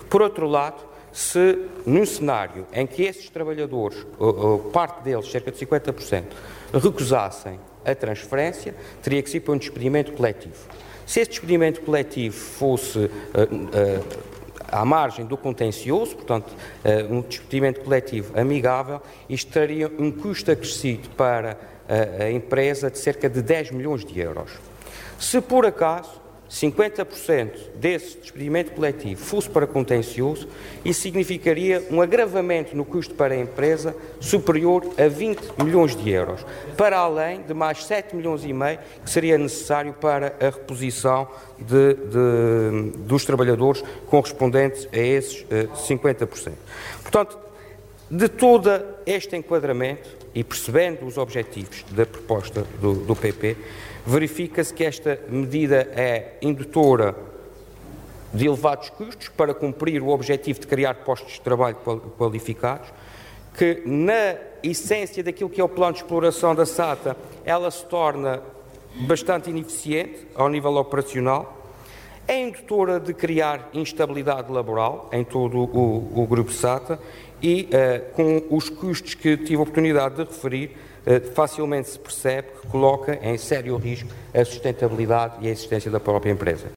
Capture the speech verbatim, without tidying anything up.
Por outro lado, se num cenário em que esses trabalhadores, parte deles, cerca de cinquenta por cento, recusassem a transferência, teria que ser para um despedimento coletivo. Se esse despedimento coletivo fosse uh, uh, à margem do contencioso, portanto, uh, um despedimento coletivo amigável, isto traria um custo acrescido para uh, a empresa de cerca de dez milhões de euros. Se por acaso cinquenta por cento desse despedimento coletivo fosse para contencioso, isso significaria um agravamento no custo para a empresa superior a vinte milhões de euros, para além de mais sete milhões e meio que seria necessário para a reposição de, de, dos trabalhadores correspondentes a esses uh, cinquenta por cento. Portanto, de todo este enquadramento e percebendo os objetivos da proposta do, do P P, verifica-se que esta medida é indutora de elevados custos para cumprir o objetivo de criar postos de trabalho qualificados, que na essência daquilo que é o plano de exploração da S A T A, ela se torna bastante ineficiente ao nível operacional, é indutora de criar instabilidade laboral em todo o, o grupo S A T A e uh, com os custos que tive a oportunidade de referir, facilmente se percebe que coloca em sério risco a sustentabilidade e a existência da própria empresa.